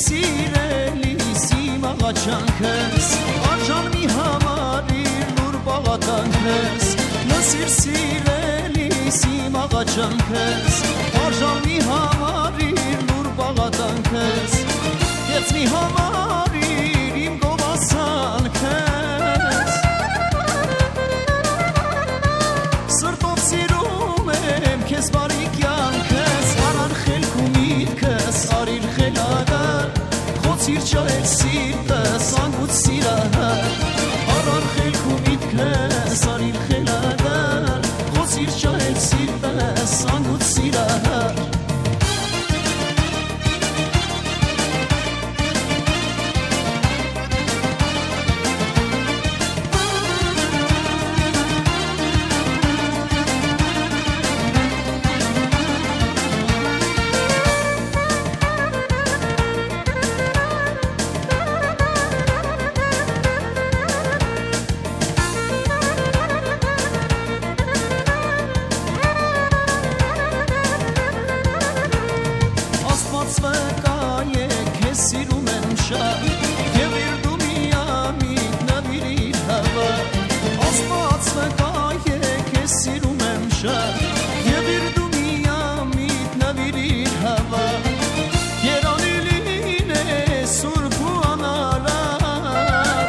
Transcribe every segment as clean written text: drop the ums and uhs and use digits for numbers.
սիրելիսիմ աղաչանքս արժան մի համարիր լուր բաղատանքս լսիր սիրելիսիմ աղաչանքս արժան մի համարիր լուր բաղատանքս ես մի համարիր իմ գովասանքս սրտով սիրում եմ քեզ բարի կյանքս արան խելք ու միտքս արիր խելագար խոցիր ճայել սիրտս անգուտ սիրահար արան խելք ու միտքս արիր խելագար խոցիր ճայել սիրտս անգուտ սիրահար Սիրում եմ շատ և իրդու միամիտ նվիրիր հավա Աստված վկա է քեզ սիրում եմ շատ և իրդու միամիտ նվիրիր հավա Երանի լինե սուրբ ու անարար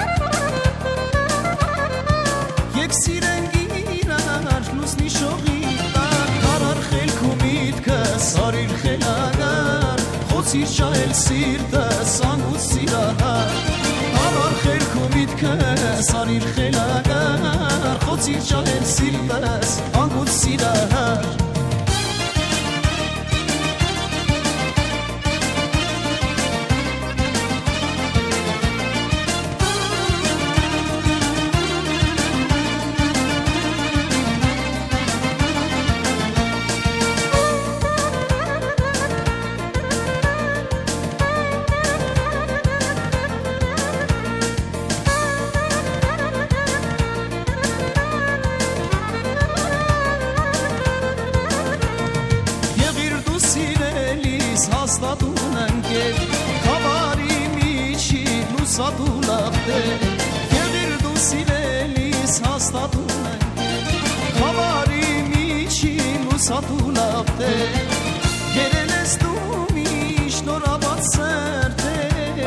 Եկ սիրենք իրար լուսնի շողի տակ Արար խելք ու միտքս արիր խելագար Խոցիր ճայել սիրտս անգուտ սիրահար Արար խելք ու միտքս արիր խելագար Խոցիր ճայել սիրտս անգուտ սիրահար Հաստատուն ընկեր խավարի միջին լուսատու լաղտեր և իրդու սիրելիս հաստատուն ընկեր խավարի միջին լուսատու լաղտեր երել ես դու միշտ նորաբաց սրտեր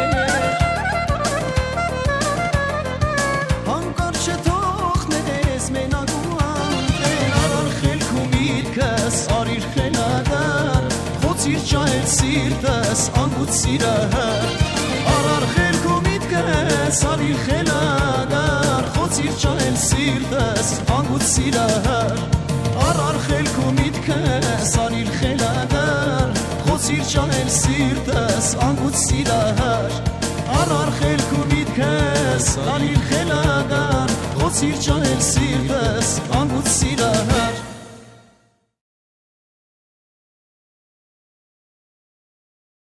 հանկարծ չթողնես մենակ ու անտեր արար խելք ու միտքս արիր խելագար Խոցիր ճայել սիրտս անգուտ սիրահար Արար խելք ու միտքս արիր խելագար Խոցիր ճայել սիրտս անգուտ սիրահար Արար խելք ու միտքս արիր խելագար Խոցիր ճայել սիրտս անգուտ սիրահար Արար խելք ու միտքս արիր խելագար Խոցիր ճայել սիրտս անգուտ սիրահար